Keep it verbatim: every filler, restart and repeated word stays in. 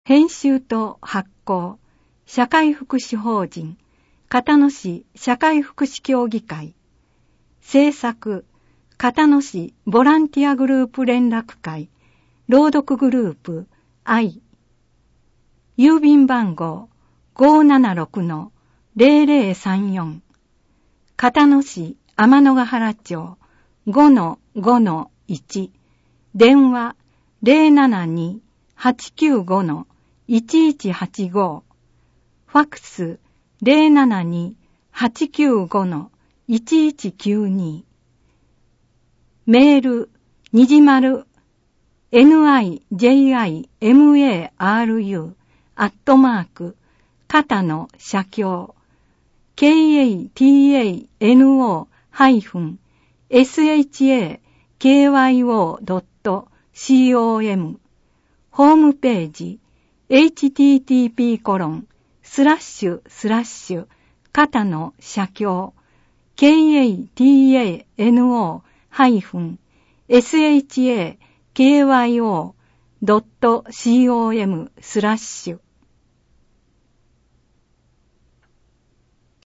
編集と発行、社会福祉法人、片野市社会福祉協議会。制作、片野市ボランティアグループ連絡会、朗読グループ、愛。郵便番号 ごーななろくのゼロゼロさんよん。片野市天のヶ原町 ごのごのいち。電話 ゼロななに はちきゅうごのいちいちはちご。ファクス ゼロななに はちきゅうごのいちいちきゅうに。メールにじまる ニジマル アットマーク片野社協 ケーエーティーエーエヌオー ハイフン エスエイチエーケーワイオー ドット コム ホームページ エイチティーティーピーコロンスラッシュスラッシュ片野社協 ケーエーティーエーエヌオー ハイフン エスエイチエーケーワイオー ドット コム スラッシュ